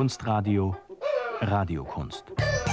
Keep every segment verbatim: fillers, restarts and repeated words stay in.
Kunstradio Radiokunst.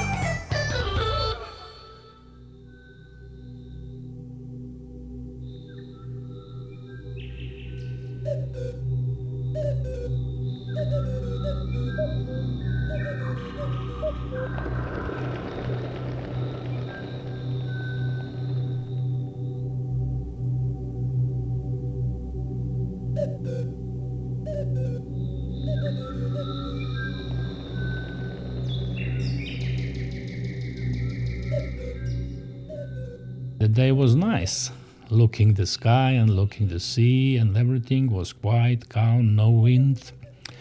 The day was nice, looking the sky and looking the sea, and everything was quiet, calm, no wind.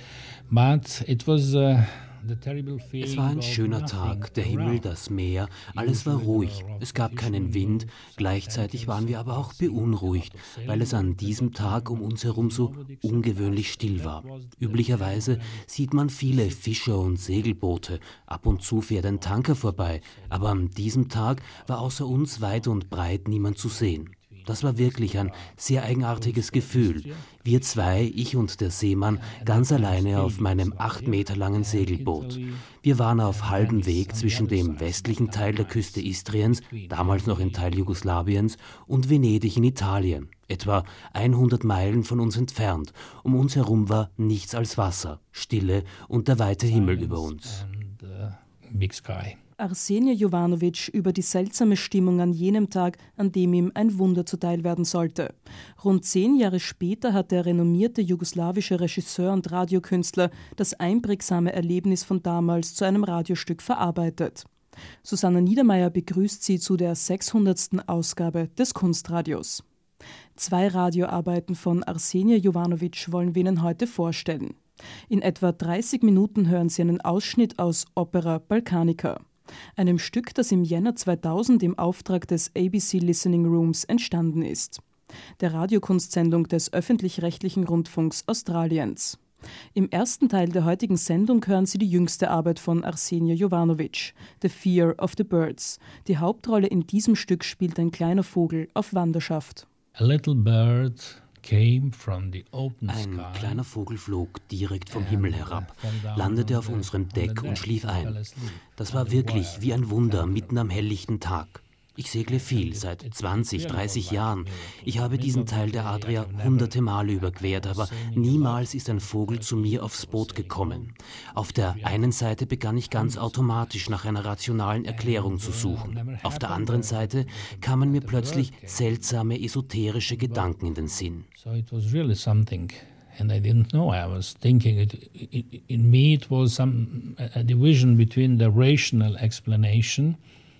But it was uh, the terrible feeling. Es war ein schöner Tag, der Himmel, das Meer, alles war ruhig. Es gab keinen Wind, gleichzeitig waren wir aber auch beunruhigt, weil es an diesem Tag um uns herum so ungewöhnlich still war. Üblicherweise sieht man viele Fischer und Segelboote, ab und zu fährt ein Tanker vorbei, aber an diesem Tag war außer uns weit und breit niemand zu sehen. Das war wirklich ein sehr eigenartiges Gefühl. Wir zwei, ich und der Seemann, ganz alleine auf meinem acht Meter langen Segelboot. Wir waren auf halbem Weg zwischen dem westlichen Teil der Küste Istriens, damals noch ein Teil Jugoslawiens, und Venedig in Italien, etwa hundert Meilen von uns entfernt. Um uns herum war nichts als Wasser, Stille und der weite Himmel über uns. Big sky. Arsenije Jovanović über die seltsame Stimmung an jenem Tag, an dem ihm ein Wunder zuteil werden sollte. Rund zehn Jahre später hat der renommierte jugoslawische Regisseur und Radiokünstler das einprägsame Erlebnis von damals zu einem Radiostück verarbeitet. Susanna Niedermeyer begrüßt Sie zu der sechshundertsten Ausgabe des Kunstradios. Zwei Radioarbeiten von Arsenije Jovanović wollen wir Ihnen heute vorstellen. In etwa dreißig Minuten hören Sie einen Ausschnitt aus Opera Balkanica, einem Stück, das im Jänner zweitausend im Auftrag des A B C Listening Rooms entstanden ist, der Radiokunstsendung des öffentlich-rechtlichen Rundfunks Australiens. Im ersten Teil der heutigen Sendung hören Sie die jüngste Arbeit von Arsenije Jovanović, The Fear of the Birds. Die Hauptrolle in diesem Stück spielt ein kleiner Vogel auf Wanderschaft. A little bird came from the open sky. Ein kleiner Vogel flog direkt vom Himmel herab, landete auf unserem Deck und schlief ein. Das war wirklich wie ein Wunder mitten am helllichten Tag. Ich segle viel, seit zwanzig, dreißig Jahren. Ich habe diesen Teil der Adria hunderte Male überquert, aber niemals ist ein Vogel zu mir aufs Boot gekommen. Auf der einen Seite begann ich ganz automatisch nach einer rationalen Erklärung zu suchen. Auf der anderen Seite kamen mir plötzlich seltsame, esoterische Gedanken in den Sinn. So it was really something. And I didn't know. I was thinking it, it, in me it was some a division between the rational explanation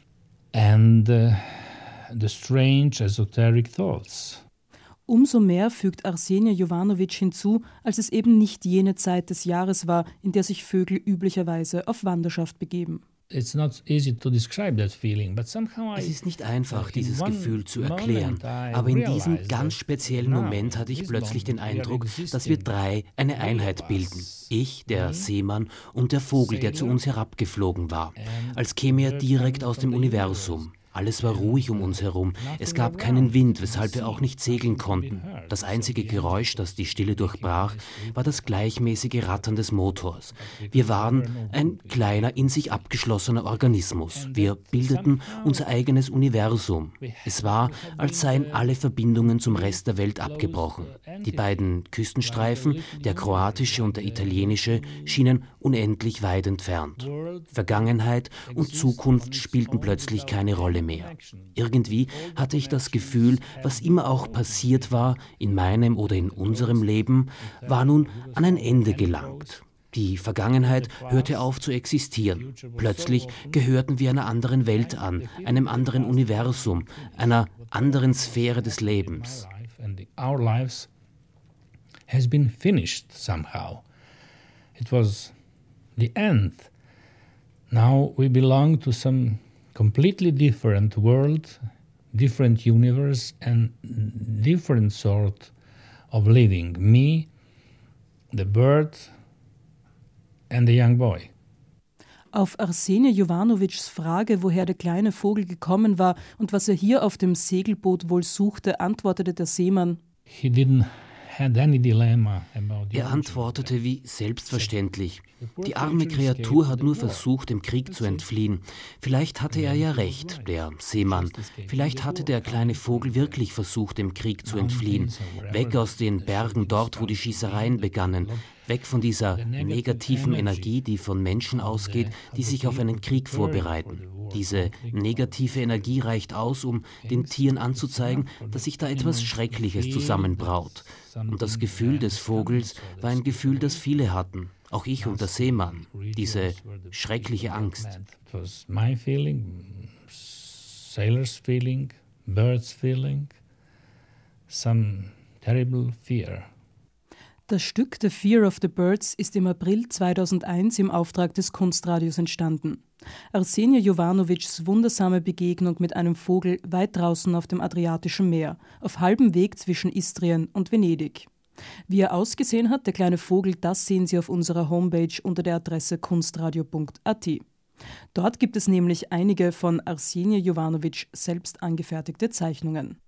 and uh, the strange esoteric thoughts. Umso mehr fügt Arsenije Jovanović hinzu, als es eben nicht jene Zeit des Jahres war, in der sich Vögel üblicherweise auf Wanderschaft begeben. It's not easy to describe that feeling, but somehow I, es ist nicht einfach, dieses Gefühl zu erklären, aber in diesem ganz speziellen Moment hatte ich plötzlich den Eindruck, dass wir drei eine Einheit bilden. Ich, der Seemann und der Vogel, der zu uns herabgeflogen war, als käme er direkt aus dem Universum. Alles war ruhig um uns herum. Es gab keinen Wind, weshalb wir auch nicht segeln konnten. Das einzige Geräusch, das die Stille durchbrach, war das gleichmäßige Rattern des Motors. Wir waren ein kleiner, in sich abgeschlossener Organismus. Wir bildeten unser eigenes Universum. Es war, als seien alle Verbindungen zum Rest der Welt abgebrochen. Die beiden Küstenstreifen, der kroatische und der italienische, schienen unendlich weit entfernt. Vergangenheit und Zukunft spielten plötzlich keine Rolle mehr. Mehr. Irgendwie hatte ich das Gefühl, was immer auch passiert war, in meinem oder in unserem Leben, war nun an ein Ende gelangt. Die Vergangenheit hörte auf zu existieren. Plötzlich gehörten wir einer anderen Welt an, einem anderen Universum, einer anderen Sphäre des Lebens. Our lives has been finished somehow. It was the end. Now we belong to some completely different world, different universe and different sort of living. Me, the bird and the young boy. Auf Arsenije Jovanovićs Frage, woher der kleine Vogel gekommen war und was er hier auf dem Segelboot wohl suchte, antwortete der Seemann: He didn't Er antwortete wie selbstverständlich. Die arme Kreatur hat nur versucht, dem Krieg zu entfliehen. Vielleicht hatte er ja recht, der Seemann. Vielleicht hatte der kleine Vogel wirklich versucht, dem Krieg zu entfliehen. Weg aus den Bergen, dort, wo die Schießereien begannen. Weg von dieser negativen Energie, die von Menschen ausgeht, die sich auf einen Krieg vorbereiten. Diese negative Energie reicht aus, um den Tieren anzuzeigen, dass sich da etwas Schreckliches zusammenbraut. Und das Gefühl des Vogels war ein Gefühl, das viele hatten, auch ich und der Seemann, diese schreckliche Angst. It was my feeling, sailors' feeling, birds' feeling, some terrible fear. Das Stück The Fear of the Birds ist im April zweitausendeins im Auftrag des Kunstradios entstanden. Arsenia Jovanovics wundersame Begegnung mit einem Vogel weit draußen auf dem Adriatischen Meer, auf halbem Weg zwischen Istrien und Venedig. Wie er ausgesehen hat, der kleine Vogel, das sehen Sie auf unserer Homepage unter der Adresse kunstradio punkt a t. Dort gibt es nämlich einige von Arsenia Jovanovic selbst angefertigte Zeichnungen.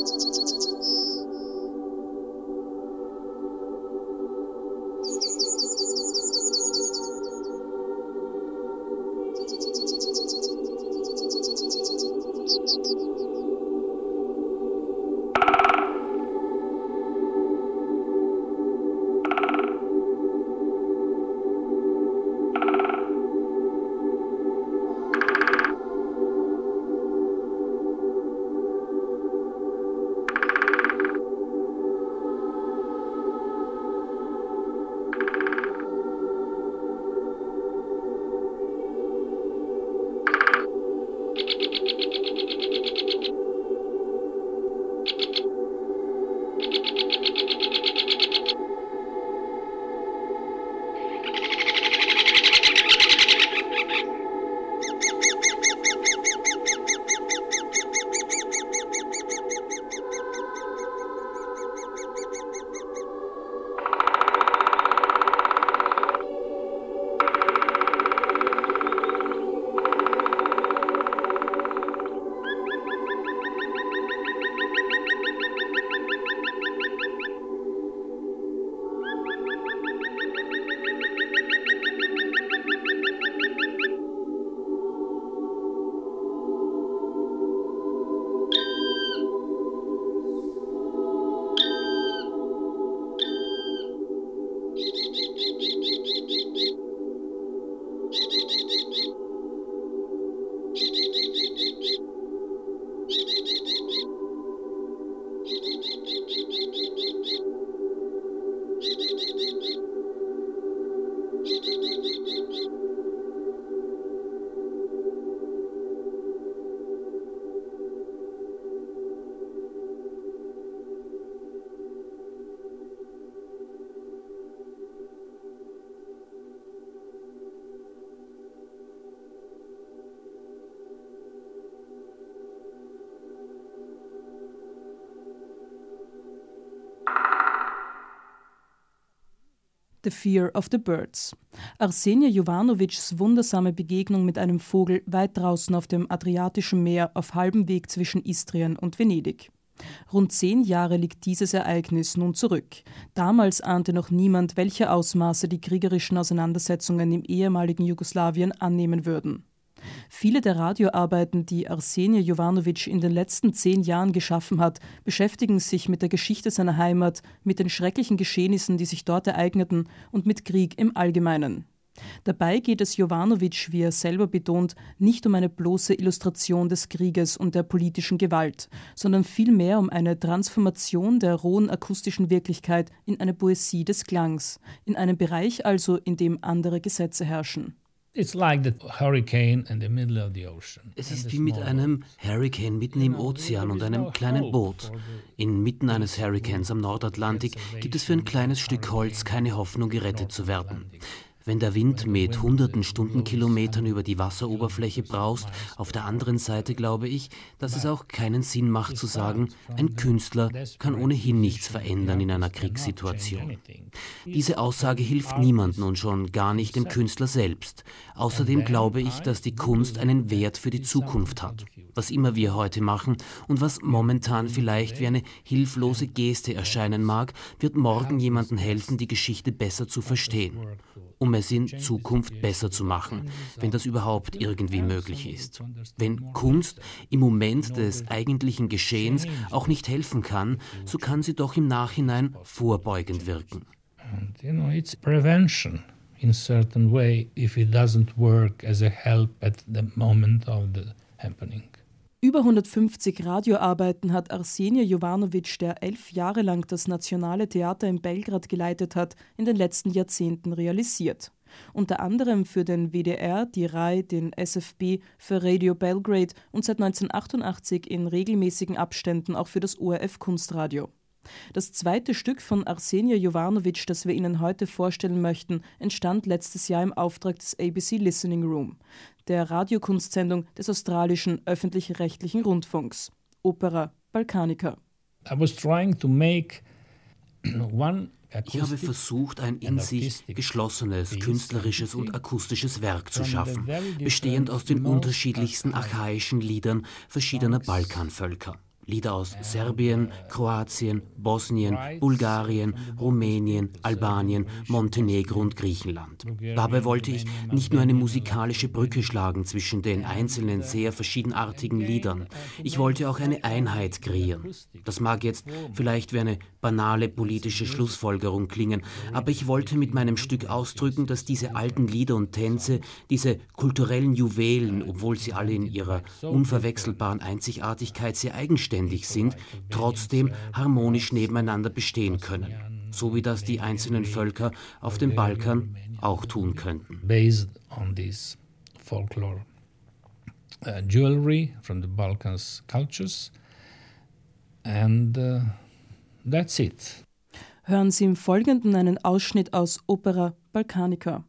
The Fear of the Birds. Arsenia Jovanovics wundersame Begegnung mit einem Vogel weit draußen auf dem Adriatischen Meer auf halbem Weg zwischen Istrien und Venedig. Rund zehn Jahre liegt dieses Ereignis nun zurück. Damals ahnte noch niemand, welche Ausmaße die kriegerischen Auseinandersetzungen im ehemaligen Jugoslawien annehmen würden. Viele der Radioarbeiten, die Arsenia Jovanovic in den letzten zehn Jahren geschaffen hat, beschäftigen sich mit der Geschichte seiner Heimat, mit den schrecklichen Geschehnissen, die sich dort ereigneten und mit Krieg im Allgemeinen. Dabei geht es Jovanovic, wie er selber betont, nicht um eine bloße Illustration des Krieges und der politischen Gewalt, sondern vielmehr um eine Transformation der rohen akustischen Wirklichkeit in eine Poesie des Klangs, in einem Bereich also, in dem andere Gesetze herrschen. Es ist wie mit einem Hurrikan mitten im Ozean und einem kleinen Boot. Inmitten eines Hurrikans am Nordatlantik gibt es für ein kleines Stück Holz keine Hoffnung, gerettet zu werden. Wenn der Wind mit hunderten Stundenkilometern über die Wasseroberfläche braust, auf der anderen Seite glaube ich, dass es auch keinen Sinn macht zu sagen, ein Künstler kann ohnehin nichts verändern in einer Kriegssituation. Diese Aussage hilft niemandem und schon gar nicht dem Künstler selbst. Außerdem glaube ich, dass die Kunst einen Wert für die Zukunft hat. Was immer wir heute machen und was momentan vielleicht wie eine hilflose Geste erscheinen mag, wird morgen jemandem helfen, die Geschichte besser zu verstehen. Um es in Zukunft besser zu machen, wenn das überhaupt irgendwie möglich ist. Wenn Kunst im Moment des eigentlichen Geschehens auch nicht helfen kann, so kann sie doch im Nachhinein vorbeugend wirken. And, you know, it's prevention in a certain way if it doesn't work as a help at the moment of the happening. Über hundertfünfzig Radioarbeiten hat Arsenia Jovanovic, der elf Jahre lang das Nationale Theater in Belgrad geleitet hat, in den letzten Jahrzehnten realisiert. Unter anderem für den W D R, die R A I, den S F B, für Radio Belgrade und seit neunzehnhundertachtundachtzig in regelmäßigen Abständen auch für das O R F Kunstradio. Das zweite Stück von Arsenia Jovanovic, das wir Ihnen heute vorstellen möchten, entstand letztes Jahr im Auftrag des A B C Listening Room, der Radiokunstsendung des australischen öffentlich-rechtlichen Rundfunks. Opera Balkanica. I was trying to make one Ich habe versucht, ein in sich geschlossenes, künstlerisches und akustisches Werk zu schaffen, bestehend aus den unterschiedlichsten archaischen Liedern verschiedener Balkanvölker. Lieder aus Serbien, Kroatien, Bosnien, Bulgarien, Rumänien, Albanien, Montenegro und Griechenland. Dabei wollte ich nicht nur eine musikalische Brücke schlagen zwischen den einzelnen sehr verschiedenartigen Liedern. Ich wollte auch eine Einheit kreieren. Das mag jetzt vielleicht wie eine banale politische Schlussfolgerung klingen, aber ich wollte mit meinem Stück ausdrücken, dass diese alten Lieder und Tänze, diese kulturellen Juwelen, obwohl sie alle in ihrer unverwechselbaren Einzigartigkeit sehr eigenständig sind, trotzdem harmonisch nebeneinander bestehen können, so wie das die einzelnen Völker auf dem Balkan auch tun könnten. Based on this folklore uh, jewelry from the Balkans cultures, and uh, that's it. Hören Sie im Folgenden einen Ausschnitt aus Opera Balkanica.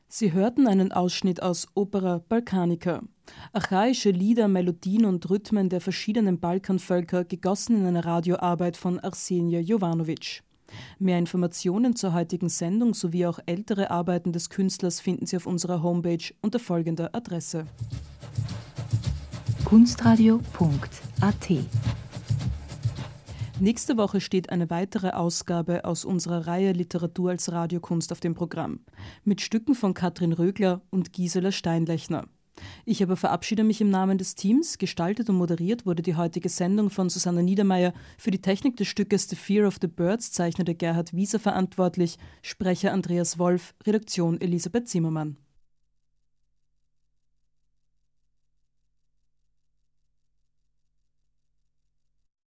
Sie hörten einen Ausschnitt aus Opera Balkanica. Archaische Lieder, Melodien und Rhythmen der verschiedenen Balkanvölker, gegossen in eine Radioarbeit von Arsenije Jovanović. Mehr Informationen zur heutigen Sendung sowie auch ältere Arbeiten des Künstlers finden Sie auf unserer Homepage unter folgender Adresse: kunstradio punkt a t. Nächste Woche steht eine weitere Ausgabe aus unserer Reihe Literatur als Radiokunst auf dem Programm, mit Stücken von Katrin Rögler und Gisela Steinlechner. Ich aber verabschiede mich im Namen des Teams. Gestaltet und moderiert wurde die heutige Sendung von Susanne Niedermeyer. Für die Technik des Stückes The Fear of the Birds zeichnete Gerhard Wieser verantwortlich, Sprecher Andreas Wolf, Redaktion Elisabeth Zimmermann.